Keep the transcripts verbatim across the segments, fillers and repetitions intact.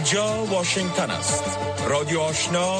اینجا واشنگتن است. رادیو آشنا،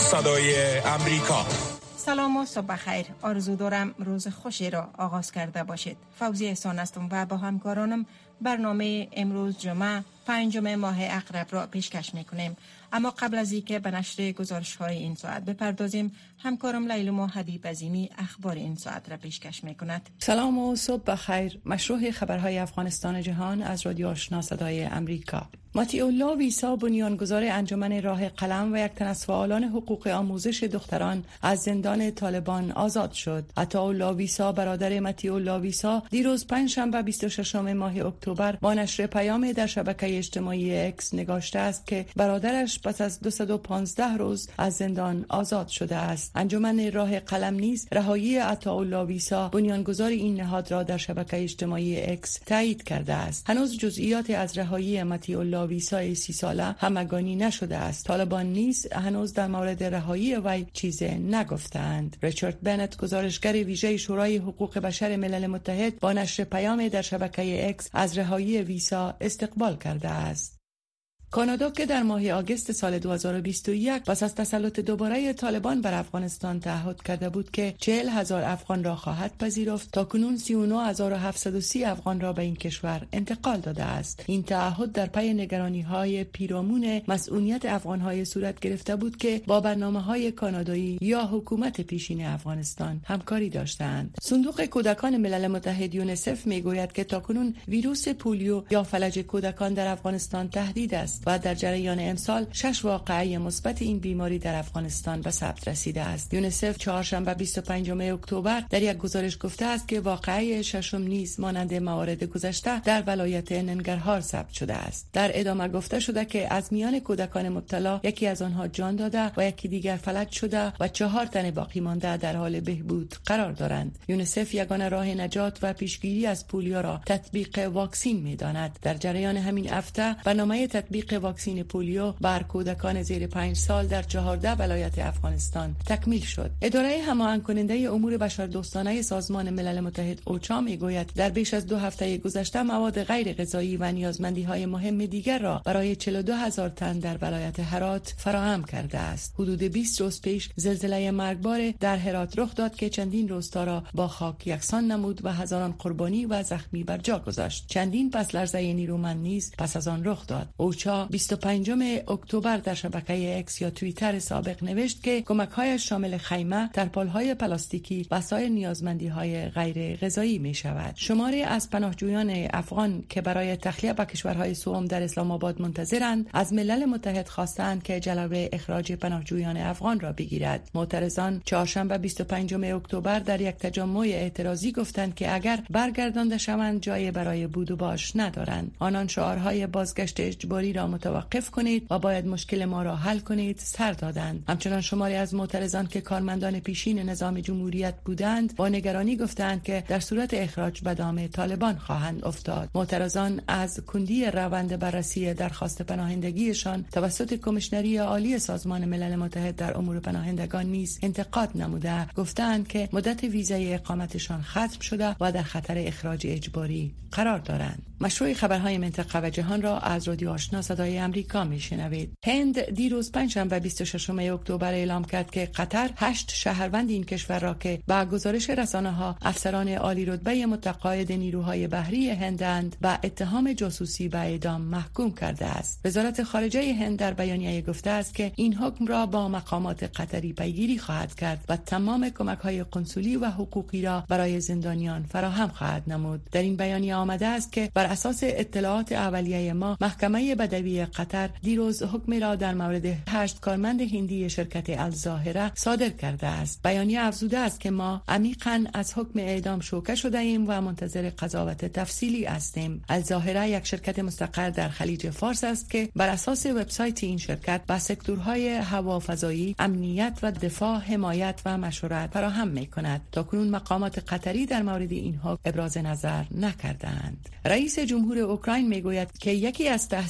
صدای امریکا. سلام و صبح خیر. آرزو دارم روز خوشی را آغاز کرده باشید. فوزی احسان هستم و با همکارانم برنامه امروز جمعه پنجم ماه عقرب را پیشکش میکنیم. اما قبل از اینکه به نشر گزارش های این ساعت بپردازیم، همکارم لیلما حبیب عظیمی اخبار این ساعت را پیشکش میکند. سلام و صبح بخیر. مشروع خبرهای افغانستان جهان از رادیو آشنا صدای امریکا. ماتیولا ویسا، بنیانگذار انجمن راه قلم و یک تن از فعالان حقوق آموزش دختران، از زندان طالبان آزاد شد. عطاالله ویسا، برادر ماتیولا ویسا، دیروز پنجشنبه بیست و ششم ماه اکتبر با نشر پیام در شبکه اجتماعی اکس نگاشته است که برادرش پس از دویست و پانزده روز از زندان آزاد شده است. انجمن راه قلم نیز رهایی عطاالله ویسا، بنیانگذار این نهاد، را در شبکه اجتماعی اکس تایید کرده است. هنوز جزئیات از رهایی ماتیولا ویسا سی ساله همگانی نشده است. طالبان نیز هنوز در مورد رهایی وی چیزی نگفتند. ریچارد بنت، گزارشگر ویژه شورای حقوق بشر ملل متحد، با نشر پیام در شبکه اکس از رهایی ویسا استقبال کرده است. کانادا که در ماه آگوست سال دو هزار و بیست و یک پس از تسلط دوباره طالبان بر افغانستان تعهد کرده بود که چهل هزار افغان را خواهد پذیرفت، تاکنون سی و نه هزار و هفتصد و سی افغان را به این کشور انتقال داده است. این تعهد در پی نگرانی‌های پیرامون مسئولیت افغان‌های صورت گرفته بود که با برنامه‌های کانادایی یا حکومت پیشین افغانستان همکاری داشتند. صندوق کودکان ملل متحد یونیسف میگوید که تاکنون ویروس پولیو یا فلج کودکان در افغانستان تهدید است و در جریان امسال شش واقعه مثبت این بیماری در افغانستان به ثبت رسیده است. یونیسف چهارشنبه بیست و پنجم اکتبر در یک گزارش گفته است که واقعه ششم نیز مانند موارد گذشته در ولایت ننگرهار ثبت شده است. در ادامه گفته شده که از میان کودکان مبتلا یکی از آنها جان داده و یکی دیگر فلج شده و چهار تن باقی مانده در حال بهبود قرار دارند. یونیسف یگانه راه نجات و پیشگیری از پولیو را تطبیق واکسین می‌داند. در جریان همین هفته برنامه تطبیق واکسین پولیو بر کودکان زیر پنج سال در چهارده ولایت افغانستان تکمیل شد. اداره هماهنگ کننده امور بشردوستانه سازمان ملل متحد اوچا میگوید در بیش از دو هفته گذشته مواد غیر غذایی و نیازمندی‌های مهم دیگر را برای چهل و دو هزار تن در ولایت هرات فراهم کرده است. حدود بیست روز پیش زلزله مرگبار در هرات رخ داد که چندین روستا را با خاک یکسان نمود و هزاران قربانی و زخمی بر جا گذاشت. چندین پس لرزه نیرومند نیز پس از آن رخ داد. اوچا بیست و پنجم اکتبر در شبکه اکس یا توییتر سابق نوشت که کمک‌هایش شامل خیمه، ترپال‌های پلاستیکی و سایر نیازمندی‌های غیر غذایی می‌شود. شماری از پناهجویان افغان که برای تخلیه به کشورهای سوم در اسلام آباد منتظرند، از ملل متحد خواستند که جلوه اخراج پناهجویان افغان را بگیرد. معترضان چهارشنبه بیست و پنجم اکتبر در یک تجمع اعتراضی گفتند که اگر برگردانده شوند جای برای بود و باش ندارند. آنان شعارهای بازگشت اجباری را متوقف کنید و باید مشکل ما را حل کنید سر دادند. همچنان شماری از معترضان که کارمندان پیشین نظام جمهوریت بودند با نگرانی گفتند که در صورت اخراج به دام طالبان خواهند افتاد. معترضان از کندی روند بررسی درخواست پناهندگیشان توسط کمیشنری عالی سازمان ملل متحد در امور پناهندگان نیز انتقاد نموده گفتند که مدت ویزای اقامتشان ختم شده و در خطر اخراج اجباری قرار دارند. مشروع خبرهای منطقه و جهان را از رادیو آشنا صدای امریکا میشنوید. هند دیروز پنجشنبه بیست و ششم اکتبر اعلام کرد که قطر هشت شهروند این کشور را که با گزارش رسانه‌ها افسران عالی رتبه متقاعد نیروهای بحری هندند با اتهام جاسوسی به اعدام محکوم کرده است. وزارت خارجه هند در بیانیه گفته است که این حکم را با مقامات قطری پیگیری خواهد کرد و تمام کمک‌های قنسولی و حقوقی را برای زندانیان فراهم خواهد نمود. در این بیانیه آمده است که بر اساس اطلاعات اولیه ما محکمه بدوی قطر دیروز حکمی را در مورد هشت کارمند هندی شرکت الظاهره صادر کرده است. بیانیه افزوده است که ما عمیقاً از حکم اعدام شوکه شده ایم و منتظر قضاوت تفصیلی هستیم. الظاهره یک شرکت مستقر در خلیج فارس است که بر اساس وبسایت این شرکت با سکتورهای هوافضایی، امنیت و دفاع حمایت و مشورت فراهم می‌کند. تاکنون مقامات قطری در مورد این حکم ابراز نظر نکردند. رئیس جمهور اوکراین میگوید که یکی از تأسیسات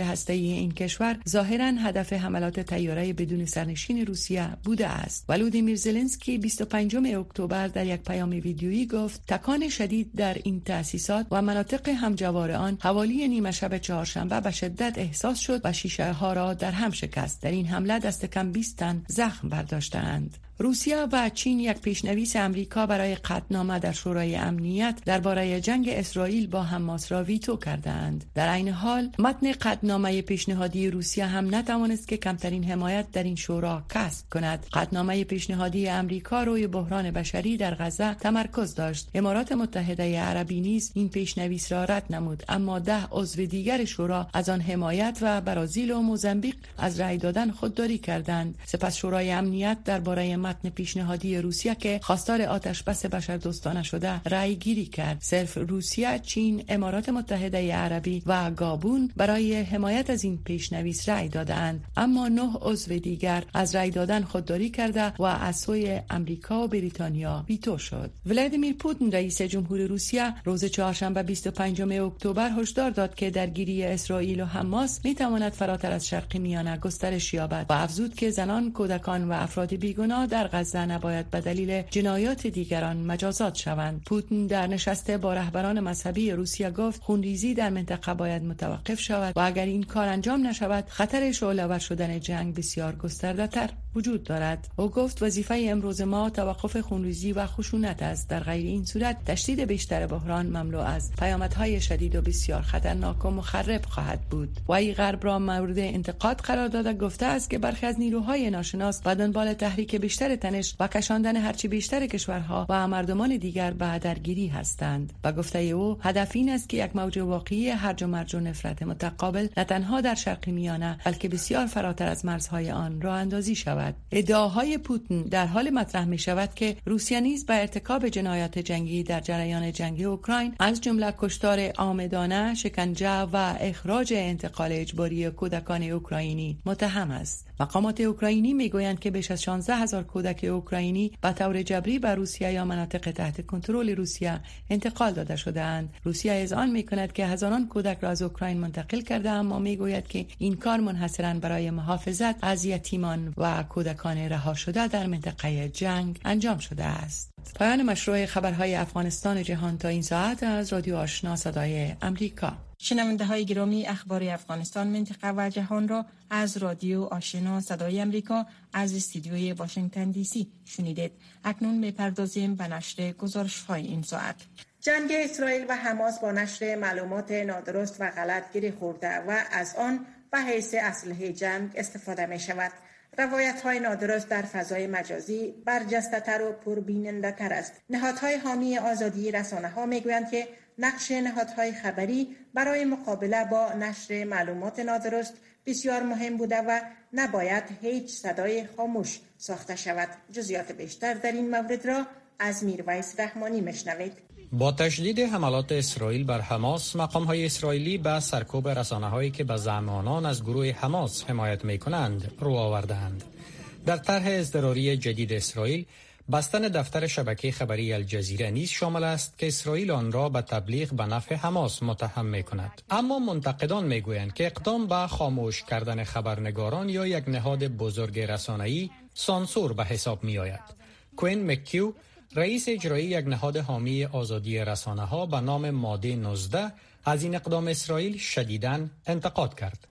هسته‌ای این کشور ظاهراً هدف حملات طیاره بدون سرنشین روسیه بوده است. ولودیمیر زلنسکی بیست و پنجم اکتبر در یک پیام ویدیویی گفت تکان شدید در این تأسیسات و مناطق همجوار آن حوالی نیمه شب چهارشنبه به شدت احساس شد و شیشه ها را در هم شکست. در این حمله دست کم بیست تن زخم برداشتند. روسیه و چین یک پیشنویس امریکا برای قطعنامه در شورای امنیت درباره جنگ اسرائیل با حماس را ویتو کردند. در عین حال متن قطعنامه پیشنهادی روسیه هم نتوانست که کمترین حمایت در این شورا کسب کند. قطعنامه پیشنهادی امریکا روی بحران بشری در غزه تمرکز داشت. امارات متحده عربی نیز این پیشنویس را رد نمود، اما ده عضو دیگر شورا از آن حمایت و برازیل و موزامبیک از رأی دادن خودداری کردند. سپس شورای امنیت درباره متن پیشنهادی روسیه که خواستار آتش بس بشردوستانه شده رأی گیری کرد. صرف روسیه، چین، امارات متحده عربی و گابون برای حمایت از این پیشنویس رأی دادند، اما نه عضو دیگر از رأی دادن خودداری کرده و از سوی امریکا و بریتانیا ویتو شد. ولادیمیر پوتین رئیس جمهور روسیه روز چهارشنبه بیست و پنجم اکتبر هشدار داد که درگیری اسرائیل و حماس میتواند فراتر از شرق میانه گسترش یابد و افزود که زنان، کودکان و افراد بیگناه در غزه نباید به دلیل جنایات دیگران مجازات شوند. پوتین در نشسته با رهبران مذهبی روسیه گفت خونریزی در منطقه باید متوقف شود و اگر این کار انجام نشود خطر شعله‌ور شدن جنگ بسیار گسترده‌تر وجود دارد. او گفت وظیفه امروز ما توقف خونریزی و خشونت است. در غیر این صورت تشدید بیشتر بحران مملو از پیامدهای شدید و بسیار خطرناک و مخرب خواهد بود. وی غرب را مورد انتقاد قرار داده گفته است که برخی از نیروهای ناشناس به دنبال تحریک بیشتر تنش و کشاندن هرچی بیشتر کشورها و مردمان دیگر به درگیری هستند. با گفته او هدف این است که یک موج واقعی هرج و مرج و نفرت متقابل نه تنها در شرق میانه بلکه بسیار فراتر از مرزهای آن راه اندازی شود. ادعاهای پوتین در حال مطرح می شود که روسیه نیز به ارتکاب جنایات جنگی در جریان جنگ اوکراین از جمله کشتار عامدانه، شکنجه و اخراج انتقال اجباری کودکان اوکراینی متهم است. مقامات اوکراینی میگویند که بیش از شانزده هزار کودک اوکراینی به طور جبری به روسیه یا مناطق تحت کنترل روسیه انتقال داده شده‌اند. روسیه اذعان می‌کند که هزاران کودک را از اوکراین منتقل کرده، اما میگوید که این کار منحصراً برای محافظت از یتیمان و کودکان رها شده در منطقه جنگ انجام شده است. پایان مشروع خبرهای افغانستان جهان تا این ساعت از رادیو آشنا صدای امریکا. شنونده های گرامی، اخبار افغانستان، منطقه و جهان را از رادیو آشنا صدای امریکا از استودیوی واشنگتن دی سی شنیدید. اکنون می‌پردازیم به نشر گزارش‌های این ساعت. جنگ اسرائیل و حماس با نشر معلومات نادرست و غلط گره خورده و از آن به حیث اسلحه جنگ استفاده می‌شود. روایت‌های نادرست در فضای مجازی برجسته‌تر و پربیننده‌تر است. نهادهای حامی آزادی رسانه‌ها می‌گویند که نقش نهادهای خبری برای مقابله با نشر معلومات نادرست بسیار مهم بوده و نباید هیچ صدای خاموش ساخته شود. جزئیات بیشتر در این مورد را از میرویس رحمانی میشنوید. با تشدید حملات اسرائیل بر حماس، مقام‌های اسرائیلی به سرکوب رسانه‌هایی که به زعم آنان از گروه حماس حمایت می‌کنند رو آوردند. در طرح اضطراری جدید اسرائیل، بستن دفتر شبکه خبری الجزیره نیز شامل است که اسرائیل آن را به تبلیغ به نفع حماس متهم می‌کند. اما منتقدان می‌گویند که اقدام به خاموش کردن خبرنگاران یا یک نهاد بزرگ رسانه‌ای سانسور به حساب می‌آید. کوین مکیو، رئیس اجرایی یک نهاد حامی آزادی رسانه‌ها به نام ماده نوزده، از این اقدام اسرائیل شدیداً انتقاد کرد.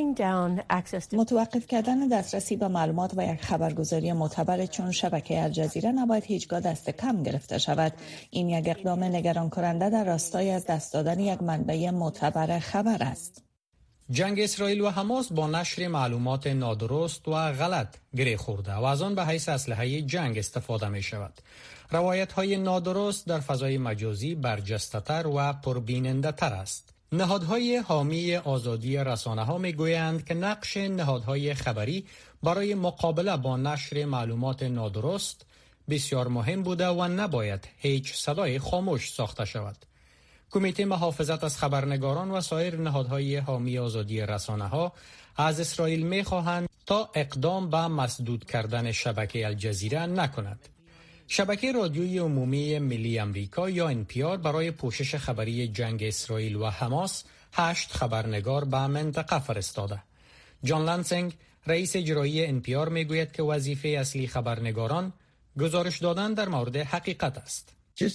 متوقف کردن دسترسی به معلومات و یک خبرگزاری معتبر چون شبکه الجزیره نباید هیچگاه دست کم گرفته شود. این یک اقدام نگران کننده در راستای از دست دادن یک منبع معتبر خبر است. جنگ اسرائیل و حماس با نشر معلومات نادرست و غلط گره خورده و از آن به حیث اسلحه جنگ استفاده می شود. روایت‌های نادرست در فضای مجازی برجسته‌تر و پربیننده‌تر است. نهادهای حامی آزادی رسانه‌ها می‌گویند که نقش نهادهای خبری برای مقابله با نشر معلومات نادرست بسیار مهم بوده و نباید هیچ صدای خاموش ساخته شود. کمیته محافظت از خبرنگاران و سایر نهادهای حامی آزادی رسانه‌ها از اسرائیل می‌خواهند تا اقدام به مسدود کردن شبکه الجزیره نکند. شبکه رادیویی عمومی ملی امریکا یا ان پی آر برای پوشش خبری جنگ اسرائیل و حماس هشت خبرنگار به منطقه فرستاده. جان لانسینگ رئیس اجرایی ان پی آر میگوید که وظیفه اصلی خبرنگاران گزارش دادن در مورد حقیقت است.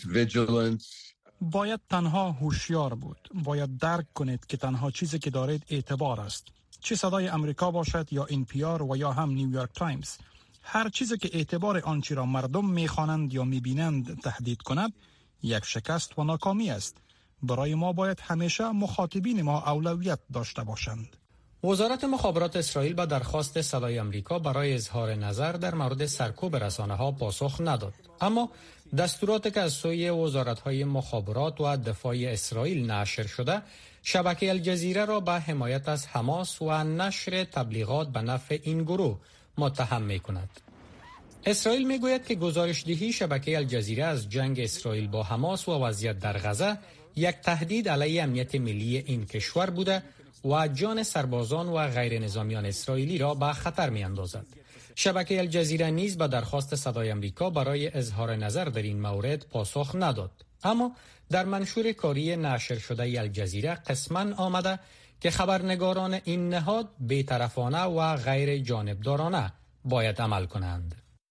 باید تنها هوشیار بود. باید درک کنید که تنها چیزی که دارید اعتبار است. چه صدای امریکا باشد یا ان پی آر و یا هم نیویورک تایمز. هر چیزی که اعتبار آنچه را مردم میخوانند یا میبینند تهدید کند، یک شکست و ناکامی است. برای ما باید همیشه مخاطبین ما اولویت داشته باشند. وزارت مخابرات اسرائیل به درخواست صدای امریکا برای اظهار نظر در مورد سرکوب رسانه‌ها پاسخ نداد. اما دستوراتی که از سوی وزارت‌های مخابرات و دفاع اسرائیل نشر شده، شبکه الجزیره را به حمایت از حماس و نشر تبلیغات به نفع این گروه متهم می‌کند. اسرائیل می‌گوید که گزارش‌دهی شبکه الجزیره از جنگ اسرائیل با حماس و وضعیت در غزه یک تهدید علیه امنیت ملی این کشور بوده و جان سربازان و غیر نظامیان اسرائیلی را به خطر می‌اندازد. شبکه الجزیره نیز به درخواست صدای امریکا برای اظهار نظر در این مورد پاسخ نداد. اما در منشور کاری نشر شده الجزیره قسماً آمده که خبرنگاران این نهاد بی‌طرفانه و غیر جانبدارانه باید عمل کنند.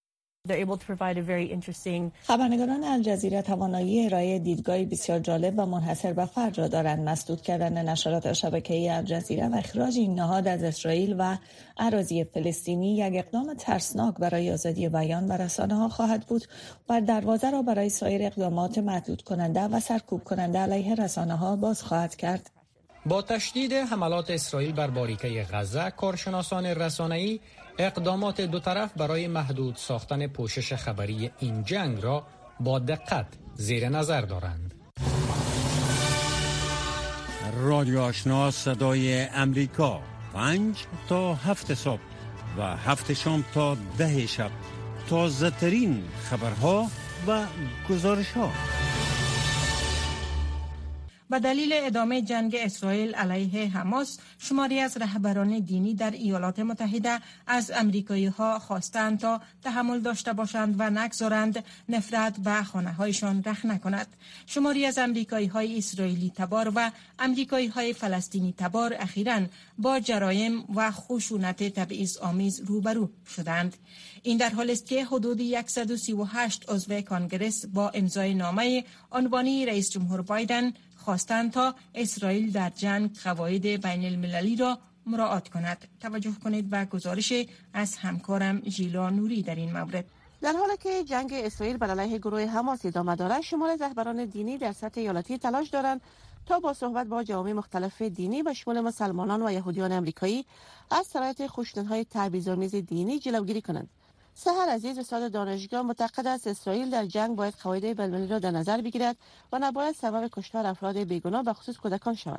خبرنگاران الجزیره توانایی ارائه دیدگاهی بسیار جالب و منحصر به فرد را دارند. مسدود کردن نشرات شبکه‌ای الجزیره و اخراج این نهاد از اسرائیل و اراضی فلسطینی یک اقدام ترسناک برای آزادی بیان و رسانه‌ها خواهد بود و دروازه را برای سایر اقدامات محدود کننده و سرکوب کننده علیه رسانه‌ها باز خواهد کرد. با تشدید حملات اسرائیل بر باریکه غزه، کارشناسان رسانه‌ای اقدامات دو طرف برای محدود ساختن پوشش خبری این جنگ را با دقت زیر نظر دارند. رادیو آشنا صدای امریکا، پنج تا هفت صبح و هفت شام تا ده شب، تازه ترین خبرها و گزارش ها. به دلیل ادامه جنگ اسرائیل علیه حماس، شماری از رهبران دینی در ایالات متحده از امریکایی‌ها خواستند تا تحمل داشته باشند و نگذارند نفرت به خانه‌هایشان رخ نکند. شماری از امریکایی‌های اسرائیلی تبار و امریکایی‌های فلسطینی تبار اخیراً با جرایم و خشونت تبعیض‌آمیز روبرو شدند. این در حالی است که حدود صد و سی و هشت عضو کانگرس با امضای نامه عنوانی رئیس جمهور بایدن خواستند تا اسرائیل در جنگ قواعد بین المللی را مراعات کند. توجه کنید به گزارش از همکارم ژیلا نوری در این مورد. در حالی که جنگ اسرائیل بر علیه گروه حماس ادامه دارد، شمار از رهبران دینی در سطح ایالتی تلاش دارند تا با صحبت با جوامع مختلف دینی به شمول مسلمانان و یهودیان آمریکایی از سرایت خشونت‌های تبعیض‌آمیز دینی جلوگیری کنند. سحر عزیز استاد دانشگاه معتقد است اسرائیل در جنگ باید قواعد بین‌المللی را در نظر بگیرد و نباید سبب کشتار افراد بیگناه به خصوص کودکان شود.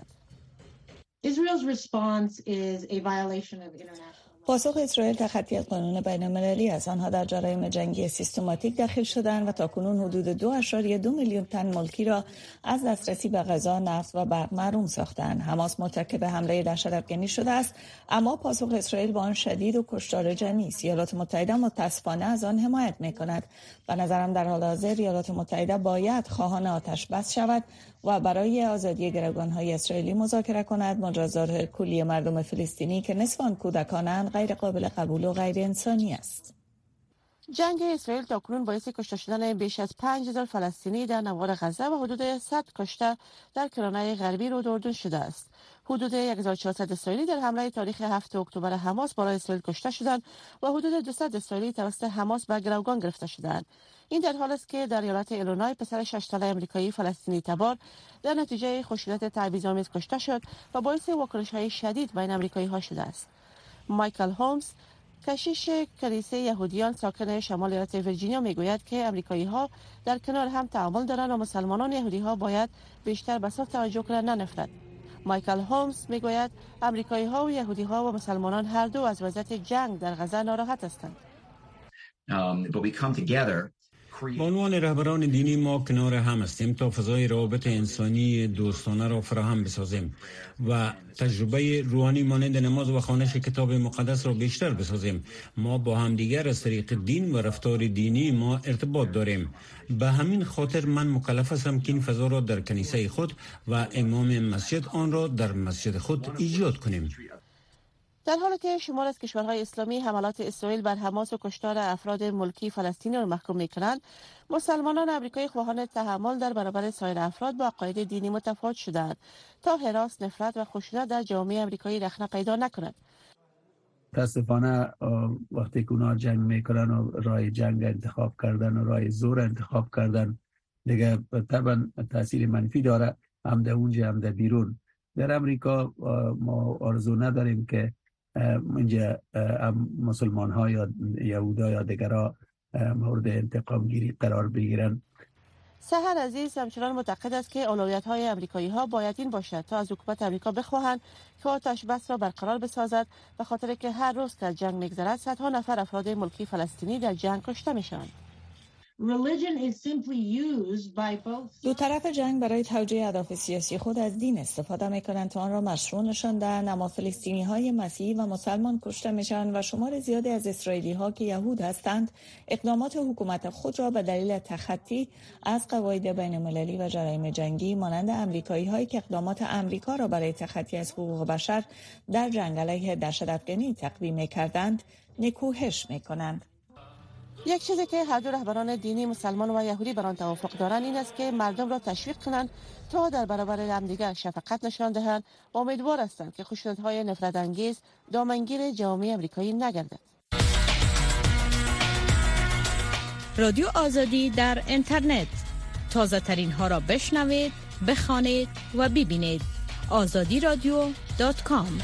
پاسخ اسرائیل تخطی قانون بین‌المللی است. آنها در جرایم جنگی سیستماتیک دخیل شدند و تاکنون حدود دو اشاریه دو میلیون تن ملکی را از دسترسی به غذا، نفت و برق محروم ساختند. حماس مرتکب حمله دهشت‌افکنی شده است، اما پاسخ اسرائیل با آن شدید و کشتار جنی است. ایالات متحده متأسفانه از آن حمایت می‌کند. به نظرم در حال حاضر ایالات متحده باید خواهان آتش بس شود و برای آزادی گروگان‌های اسرائیلی مذاکره کند. مجازات کلی مردم فلسطینی که نصف آن کودکانند غیر قابل قبول و غیر انسانی است. جنگ اسرائیل تاکنون باعث کشته شدن بیش از پنج هزار فلسطینی در نوار غزه و حدود صد کشته در کرانه غربی رود اردن شده است. حدود یک هزار و چهارصد اسرائیلی در حمله تاریخ هفتم اکتبر حماس برای اسرائیل کشته شدند و حدود دویست اسرائیلی توسط حماس به گروگان گرفته شدند. این در حالی است که در ایالت ایلینوی پسر شش ساله آمریکایی فلسطینی تبار در نتیجه خشونت تبعیض‌آمیز کشته شد و باعث واکنش‌های شدید بین آمریکایی‌ها شده است. مایکل هولمز، کشیش کلیسای یهودیان ساکن شمال ایالت ویرجینیا، میگوید که آمریکایی‌ها در کنار هم تعامل دارند و مسلمانان یهودی‌ها باید بیشتر به صلح توجه کنند، نه نفرت. مایکل هولمز میگوید آمریکایی‌ها و یهودی‌ها و مسلمانان هر دو از وضعیت جنگ در غزه ناراحت هستند. با عنوان رهبران دینی ما کنار هم هستیم تا فضای روابط انسانی دوستانه را فراهم بسازیم و تجربه روحانی مانند نماز و خوانش کتاب مقدس را بیشتر بسازیم. ما با هم دیگر از طریق دین و رفتار دینی ما ارتباط داریم. به همین خاطر من مکلف هستم که این فضا را در کنیسه خود و امام مسجد آن را در مسجد خود ایجاد کنیم. در حالی که شمار از کشورهای اسلامی حملات اسرائیل بر حماس و کشتار افراد ملکی فلسطینی را محکوم می‌کنند، مسلمانان آمریکایی خواهان تحمل در برابر سایر افراد با عقاید دینی متفاوت شدند تا هراس، نفرت و خشونت در جامعه آمریکایی رخنه پیدا نکند. متاسفانه وقتی که اونا جنگ میکنن و راه جنگ انتخاب کردن و راه زور انتخاب کردن، دیگه طبعا تاثیر منفی داره، هم در اونجا هم در بیرون. در امریکا ما آرزو نداریم که اینجا مسلمان ها یا یهودا یا دیگرها مورد انتقام گیری قرار بگیرن. سحر عزیز همچنان معتقد است که اولویت های امریکایی ها باید این باشد تا از حکومت امریکا بخواهند که آتش بس را برقرار بسازد، به خاطر که هر روز که از جنگ میگذرد صدها نفر افراد ملکی فلسطینی در جنگ کشته میشوند. دو طرف جنگ برای توجیه اهداف سیاسی خود از دین استفاده میکنند تا آن را مشروع نشاندند، اما فلسطینی های مسیحی و مسلمان کشته میشن و شمار زیادی از اسرائیلی ها که یهود هستند اقدامات حکومت خود را به دلیل تخطی از قواعد بین المللی و جرایم جنگی مانند امریکایی هایی که اقدامات امریکا را برای تخطی از حقوق بشر در جنگ علیه دهشت‌افکنی تقویم میکردند نکوهش میکنند. یک چیزی که هر دو رهبران دینی مسلمان و یهودی بر آن توافق دارند این است که مردم را تشویق کنند تا در برابر همدیگر شفقت نشان دهند و امیدوار هستند که خشونت‌های نفرت انگیز دامنگیر جامعه آمریکایی نگردد. رادیو آزادی در اینترنت، تازه ترین ها را بشنوید، بخوانید و ببینید. آزادی رادیو دات کام.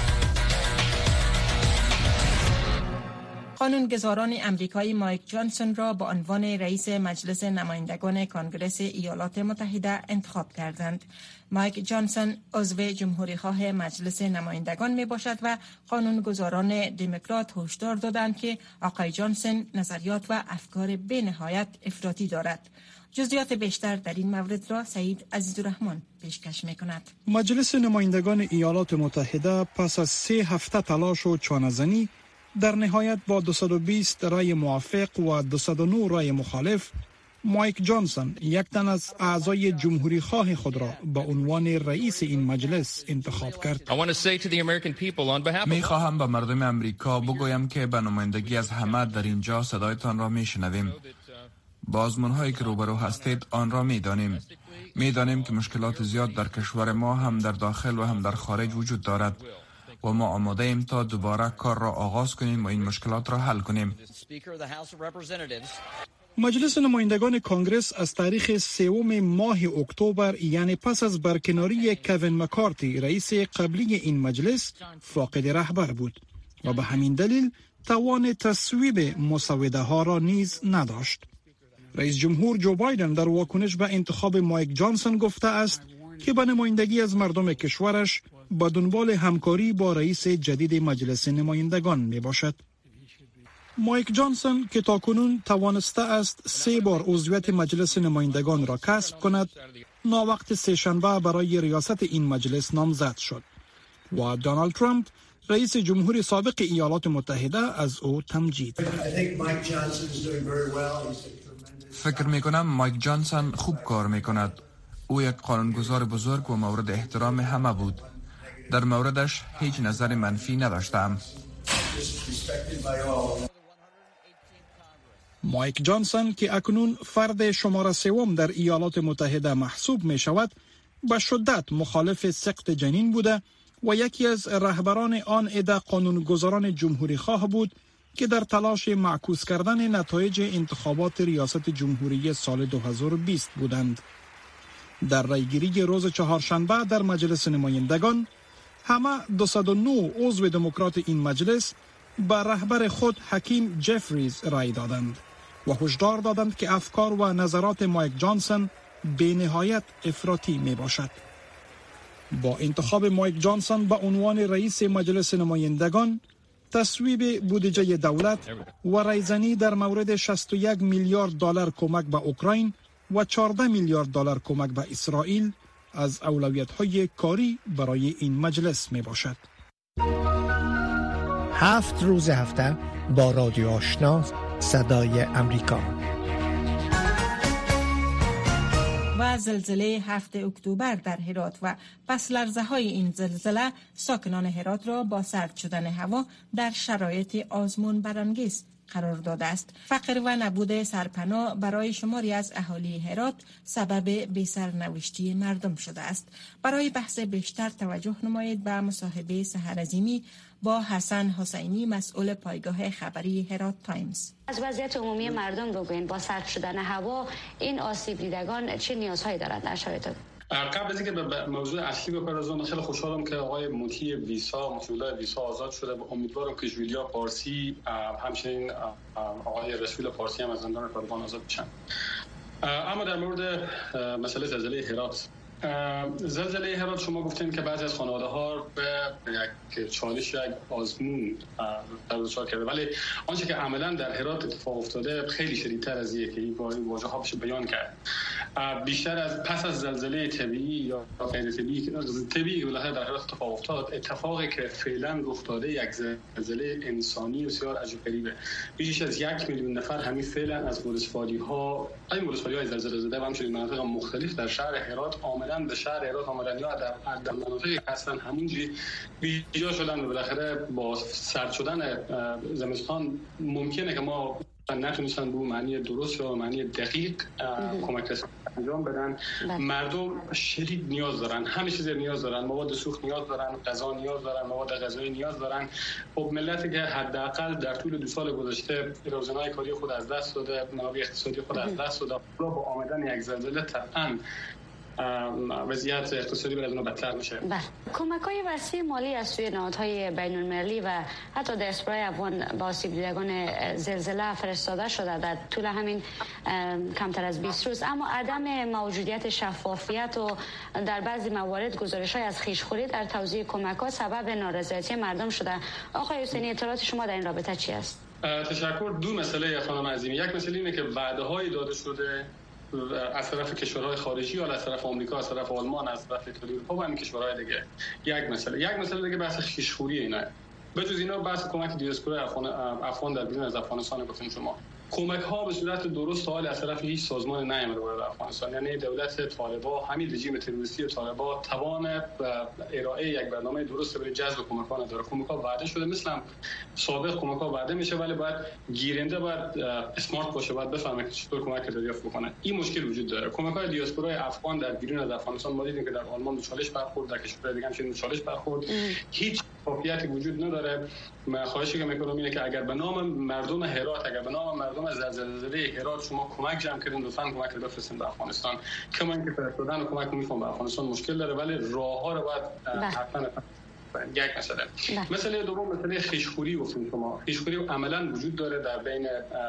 قانونگذاران امریکایی مایک جانسون را به عنوان رئیس مجلس نمایندگان کانگرس ایالات متحده انتخاب کردند. مایک جانسون عضو جمهوری‌خواه مجلس نمایندگان می باشد و قانونگذاران دموکرات هشدار دادند که آقای جانسون نظریات و افکار بی‌نهایت افراطی دارد. جزئیات بیشتر در این مورد را سعید عزیزالرحمن پیشکش می‌کند. مجلس نمایندگان ایالات متحده پس از سه هفته تلاش و چانه‌زنی در نهایت با دویست و بیست رای موافق و دویست و نه رای مخالف مایک جانسون، یک تن از اعضای جمهوری خواه خود را به عنوان رئیس این مجلس انتخاب کرد. می خواهم به مردم امریکا بگویم که به نمایندگی از همه در اینجا صدایتان را می شنویم. با آزمون‌هایی که روبرو هستید آن را می دانیم. می دانیم که مشکلات زیاد در کشور ما هم در داخل و هم در خارج وجود دارد و ما آماده ایم تا دوباره کار را آغاز کنیم و این مشکلات را حل کنیم. مجلس نمایندگان کانگرس از تاریخ سوم ماه اکتبر، یعنی پس از برکناری کوین مکارتی رئیس قبلی این مجلس، فاقد رهبر بود و به همین دلیل توان تصویب مسوده ها را نیز نداشت. رئیس جمهور جو بایدن در واکنش به انتخاب مایک جانسون گفته است که به نمایندگی از مردم کشورش با دنبال همکاری با رئیس جدید مجلس نمایندگان می باشد. مایک جانسون که تاکنون توانسته است سه بار عضویت مجلس نمایندگان را کسب کند، ناوقت سه‌شنبه برای ریاست این مجلس نامزد شد و دونالد ترامپ رئیس جمهور سابق ایالات متحده از او تمجید کرد. فکر می کنم مایک جانسون خوب کار می کند. او یک قانونگذار بزرگ و مورد احترام همه بود. در موردش هیچ نظر منفی نداشتم. مایک جانسون که اکنون فرد شماره سوم در ایالات متحده محسوب می شود، به شدت مخالف سقط جنین بوده و یکی از رهبران آن عده قانونگذاران جمهوری خواه بود که در تلاش معکوس کردن نتایج انتخابات ریاست جمهوری سال دو هزار و بیست بودند. در رایگیری روز چهارشنبه در مجلس نمایندگان، همه دویست و نه عضو دموکرات این مجلس به رهبر خود حکیم جفریز رای دادند و هشدار دادند که افکار و نظرات مایک جانسون به نهایت افراطی می باشد. با انتخاب مایک جانسون به عنوان رئیس مجلس نمایندگان، تصویب بودجه دولت و ریزنی در مورد شصت و یک میلیارد دلار کمک به اوکراین و چهارده میلیارد دلار کمک به اسرائیل از اولویت‌های کاری برای این مجلس می باشد. هفت روز هفته با رادیو آشنا صدای امریکا. و زلزله هفت اکتبر در هرات و پس لرزه های این زلزله ساکنان هرات را با سرد شدن هوا در شرایط آزمون برانگیز قرار داده است. فقر و نبود سرپناه برای شماری از اهالی هرات سبب بی‌سرنوشتی مردم شده است. برای بحث بیشتر توجه نمایید به مصاحبه سحر عظیمی با حسن حسینی، مسئول پایگاه خبری هرات تایمز. از وضعیت عمومی مردم بگوین با سرد شدن هوا این آسیب دیدگان چه نیازهایی دارند در شرایط؟ قبل از اینکه به موضوع اصلی بپردازم، خیلی خوشحالم که آقای موتی ویسا مسئول ویسا آزاد شده و امیدوارم که جولیا پارسی همچنین آقای رسول پارسی هم از زندان طالبان آزاد بشن. اما در مورد مسئله زلزله هرات، زلزله هرات شما گفتین که بعضی از خانواده ها به یک چالش، یک آزمون در دچار کرده، ولی آنچه که عملا در هرات اتفاق افتاده خیلی شدیدتر از اینه که این واژه ها بشه بیان کرد. بیشتر از پس از زلزله طبیعی یا غیر طبیعی طبیعی که در هرات اتفاق افتاد، اتفاقی که فعلا رخ داده یک زلزله انسانی بسیار عجیب غریبه. بیش از یک میلیون نفر همین فعلا از ولسوالی ها این ولسوالی های زلزله زده و همچنین مناطق مختلف در شهر هرات آمدن به شهر هرات آمدن یا در در مناطقی که هستن همونجوری بیجا شدن و بالاخره با سرد شدن زمستان ممکنه که ما نتونستن به معنی درست و معنی دقیق کمک رسانی انجام بدن. مردم شدید نیاز دارن، همه چیز نیاز دارن، مواد سوخت نیاز دارن، غذا نیاز دارن، مواد غذایی نیاز دارن. خب ملتی که حداقل در طول دو سال گذشته روزنامه کاری خود از دست داده، منابع اقتصادی خود از دست داده، با آمدن یک زلزله طبعاً وضعیت اقتصادی برای اونها بدتر میشه. بله. کمک‌های وسیع مالی از سوی نهادهای بین‌المللی و حتی دیاسپورای افغان با آسیب دیدگان زلزله فرستاده شده در طول همین کمتر از بیست روز، اما عدم موجودیت شفافیت و در بعضی موارد گزارش‌های از خویشخوری در توزیع کمک‌ها سبب نارضایتی مردم شده. آقای حسینی، اطلاعات شما در این رابطه چی است؟ تشکر. دو مسئله خانم عظیمی. یک مسئله اینه که وعده‌های داده شده از طرف کشورهای خارجی یا از طرف آمریکا، از طرف آلمان، از طرف اروپا و همین کشورهای دیگه. یک مسئله یک مسئله دیگه بحث خویشخوری اینا. بجز اینا بحث کمک دیاسپورای افغان افغان در بیرون از افغانستان گفتیم شما. کمک ها به صورت درست سوال از طرف هیچ سازمان نیامده به افغانستان، یعنی دولت طالبان، همین رژیم تروریستی طالبان توان ارائه یک برنامه درست برای جذب کمک ها نداره. کمک ها وعده شده، مثل سابق کمک ها وعده میشه ولی باید گیرنده باید اسمارت باشه، باید بفهمه که چطور کمک دریافت بکنه. این مشکل وجود داره. کمک های دیاسپورای افغان در بیرون از افغانستان ما دیدیم که در آلمان به چالش برخورد، در کشورهای دیگه هم چالش برخورد. هیچ شفافیتی وجود نداره. من خواهشی که میکنم اینه که اگر به نام مردم هرات، اگر به نام مردم زلزله هرات شما کمک جمع کردین، لطفاً کمک رو بفرستین به افغانستان. کما اینکه فرستادن کمک میفهم به افغانستان مشکل داره، ولی راه ها رو باید حتما یک مسئله. مسئله دوم مسئله خویشخوری گفتیم شما. خویشخوری عملاً وجود داره در بین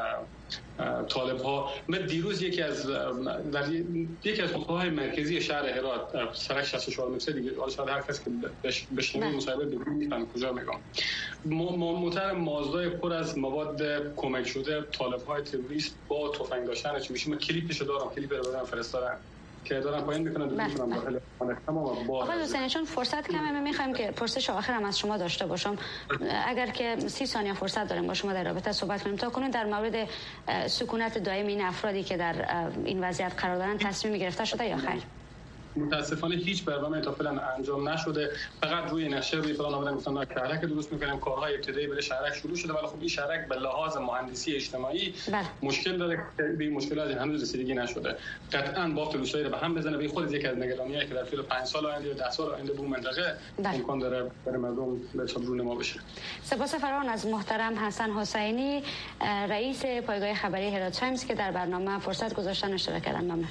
طالب ها. من دیروز یکی از در یکی از نقطه‌های مرکزی شهر هرات، سرک شصت و چهار متر دیگه، حالا شاید هر کس که بشنوه مصاحبه ببینه میفهمه کجا میگم. موتر مازدای پر از مواد کمک شده طالب های تروریست با تفنگ داشتن چی میشه. من کلیپش دارم، کلیپ رو بدم فرستادم که دارن پایین میکنن دو میتونم داخل خانه تمام با. آقای حسینی، چون فرصت کمه میخوایم که پرسش آخرم از شما داشته باشم. اگر که سی ثانیه فرصت داریم با شما در رابطه صحبت کنیم، تا کنون در مورد سکونت دائم این افرادی که در این وضعیت قرار دارن تصمیم گرفته شده یا خیر؟ متاسفانه هیچ برنامه تا فعلا انجام نشده. فقط روی نقشه روی پلان آمدن گفتن که شهرک درست می‌کنیم، کارهای ابتدایی برای شهرک شروع شده، ولی خب این شهرک به لحاظ مهندسی اجتماعی بله. مشکل داره که به این مشکلات این هنوز رسیدگی نشده. قطعاً بافت روسایی رو به هم بزنه. به خود یک از نگرانیه که در طول پنج سال آینده یا ده سال آینده به منطقه امکان داره برای مردم به حساب رونما بشه. سپاس فراوان از محترم حسن حسینی، رئیس پایگاه خبری هرات تایمز که در برنامه فرصت گذاشتن اشتراک کردن. ممنون.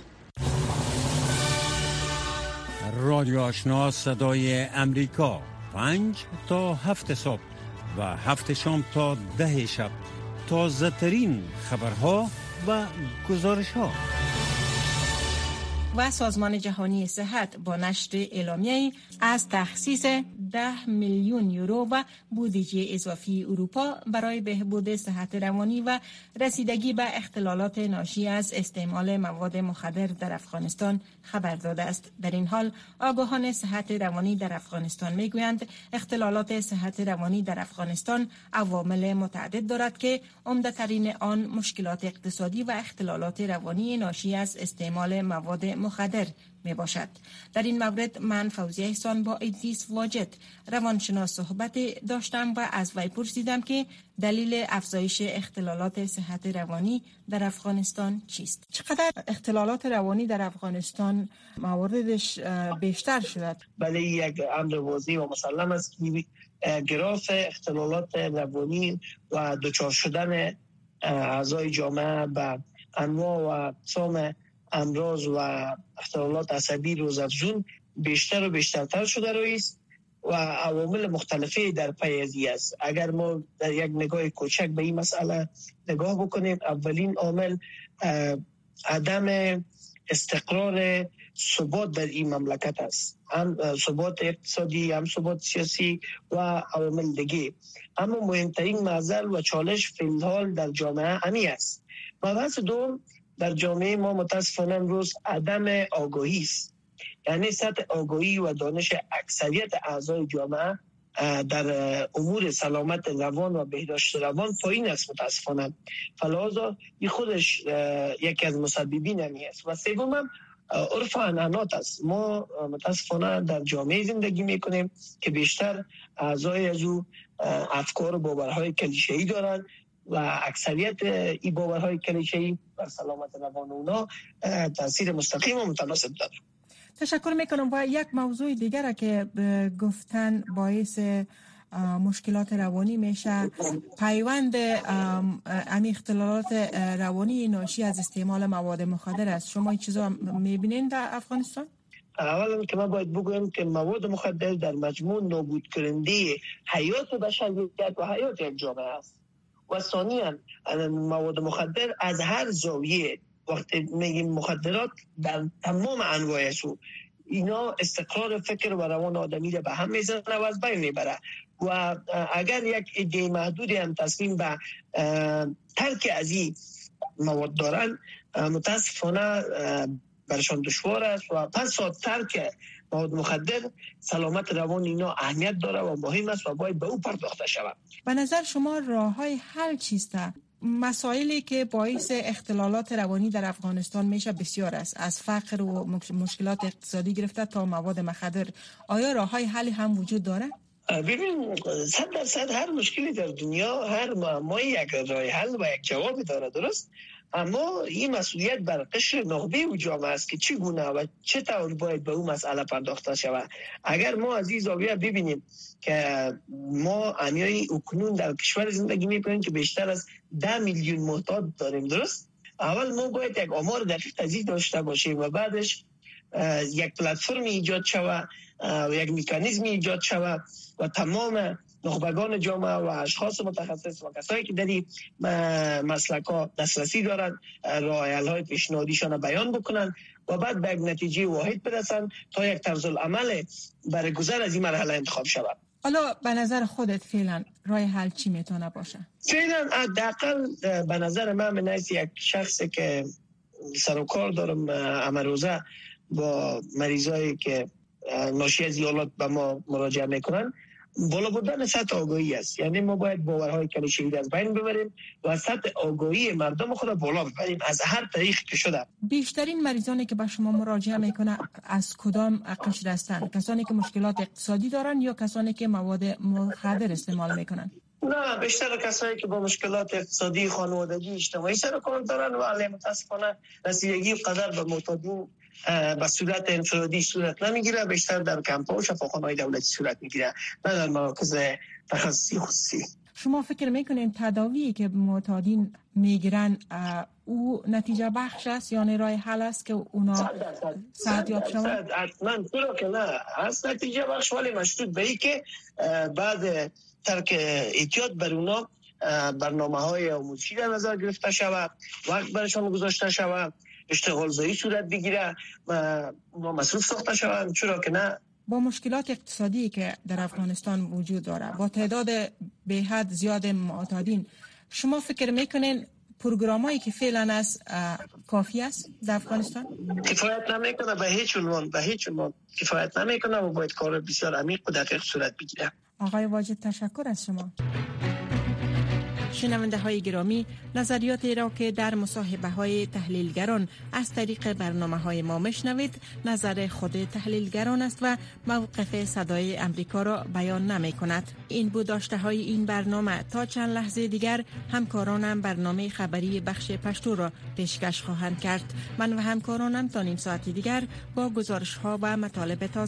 رادیو آشنا صدای امریکا، پنج تا هفت صبح و هفت شام تا ده شب، تازه ترین خبرها و گزارش ها. و سازمان جهانی صحت با نشر اعلامیه‌ای از تخصیص ده میلیون یورو و بودجه اضافی اروپا برای بهبود صحت روانی و رسیدگی به اختلالات ناشی از استعمال مواد مخدر در افغانستان خبر داده است. در این حال آگاهان صحت روانی در افغانستان میگویند اختلالات صحت روانی در افغانستان عوامل متعدد دارد که عمده‌ترین آن مشکلات اقتصادی و اختلالات روانی ناشی از استعمال مواد مخدر می باشد. در این مورد من فوزیه احسان با ادریس واجد روانشناس صحبت داشتم و از وی پرسیدم که دلیل افزایش اختلالات صحت روانی در افغانستان چیست؟ چقدر اختلالات روانی در افغانستان مواردش بیشتر شده؟ بله، یک امر واضح و مسلم است که گراف اختلالات روانی و دچار شدن اعضای جامعه به انواع و اقسام امراض و اختلالات عصبی روزافزون بیشتر و بیشترتر شده است و عوامل مختلفی در پی ازی است. اگر ما در یک نگاه کوچک به این مسئله نگاه بکنیم، اولین عامل عدم استقرار ثبات در این مملکت است، هم ثبات اقتصادی، هم ثبات سیاسی و عوامل دیگه. اما مهمترین معضل و چالش فی الحال در جامعه امی است. مبحث دوم در جامعه ما متاسفانه امروز عدم آگاهی است، یعنی سطح آگاهی و دانش اکثریت اعضای جامعه در امور سلامت روان و بهداشت روان پایین است متاسفانه. فلذا این خودش یکی از مسببین امی است. و سوم عرف و عنعنات است. ما متاسفانه در جامعه زندگی میکنیم که بیشتر اعضای از او افکار و باورهای کلیشه‌ای دارند و اکثریت این باورهای کلیشه‌ای بر سلامت روان اونا تاثیر مستقیم و متناسب داره. تشکر میکنم. و یک موضوع دیگر که گفتن باعث مشکلات روانی میشه پیوند امی اختلالات روانی ناشی از استعمال مواد مخدر است. شما این چیزا میبینین در افغانستان؟ اولا که ما باید بگویم که مواد مخدر در مجموع نابود کننده حیات بشریت و حیات یک جامعه است. و ثانیاً مواد مخدر از هر زاویه، وقتی میگیم مخدرات در تمام انواعش، اینا استقرار فکر و روان آدمی را به هم میزنه و از بین میبره. و اگر یک ایده محدودی هم تصمیم به ترک از این مواد دارن، متاسفانه برشان دشوار است و پس از ترک مواد مخدر سلامت روان اینا اهمیت داره و مهم است و باید به او پرداخته شود. به نظر شما راه‌های حل چیست؟ مسائلی که باعث اختلالات روانی در افغانستان میشه بسیار است، از فقر و مشکلات اقتصادی گرفته تا مواد مخدر. آیا راه‌های حلی هم وجود داره؟ ببین، صد درصد هر مشکلی در دنیا، هر معمایی یک راه حل و یک جواب داره، درست؟ اما این مسئولیت بر قشر نخبه و جامعه است که چگونه و چه طور باید به اون مسئله پرداخته شود. اگر ما از این زاویه ببینیم که ما انیای اکنون در کشور زندگی میکنیم که بیشتر از ده میلیون محتاج داریم، درست؟ اول ما باید یک آمار دقیق از این داشته باشیم و بعدش یک پلتفرم ایجاد شود و یک مکانیزم ایجاد شود و تمام نخبگان جامعه و اشخاص متخصص و کسایی که در این مسلک‌ها دسترسی دارند راه حل‌های پیشنهادیشان بیان بکنن و بعد به یک نتیجه واحد برسن تا یک طرز العمل برای گذر از این مرحله انتخاب شود. حالا به نظر خودت فعلا راه حل چی میتونه باشه؟ فعلا حداقل به نظر من من از یک شخصی که سر و کار دارم امروزه با مریضایی که ناشی از حالات به ما مراجعه میکنن، بالا بردن سطح آگاهی است. یعنی ما باید باورهای کلیشه‌ای از بین ببریم و سطح آگاهی مردم خود بالا ببریم از هر طریقی که شده. بیشترین مریضانی که به شما مراجعه میکنه از کدام قشر هستند؟ کسانی که مشکلات اقتصادی دارن یا کسانی که مواد مخدر استعمال میکنن؟ نه، بیشتر کسایی که با مشکلات اقتصادی، خانوادگی، اجتماعی سر و کار دارن و علی متاسفانه رسیدگی قدر به معتادین به صورت انفرادی صورت نمیگیره، بیشتر در کمپ‌ها و شفاخانه‌های دولتی صورت میگیره، نه در مراکز تخصصی خصوصی. شما فکر میکنین تداوی که معتادین میگیرن او نتیجه بخش است یا راه حل است که اونا صحت یاب شوند؟ حتما چرا که نه، از نتیجه بخش، ولی مشروط به این که بعد ترک اعتیاد بر اونا برنامه‌های آموزشی در نظر گرفته شود، وقت برشان گذاشته شود، اشتغال زایی صورت بگیره و مصروف ساخته شوند، چرا که نه. با مشکلات اقتصادی که در افغانستان وجود داره، با تعداد به حد زیاد معتادین، شما فکر میکنین پروگرامایی که فعلا است کافی است در افغانستان؟ کفایت نمیکنه به هیچ عنوان، به هیچ عنوان کفایت نمیکنه و باید کار بسیار عمیق و دقیق صورت بگیره. آقای واجد تشکر از شما. شنونده های گرامی، نظریاتی را که در مصاحبه های تحلیلگران از طریق برنامه های ما میشنوید نظر خود تحلیلگران است و موقف صدای امریکا را بیان نمی کند. این بود داشته های این برنامه. تا چند لحظه دیگر همکارانم برنامه خبری بخش پشتو را پیشکش خواهند کرد. من و همکارانم تا نیم ساعت دیگر با گزارش ها و مطالب تازه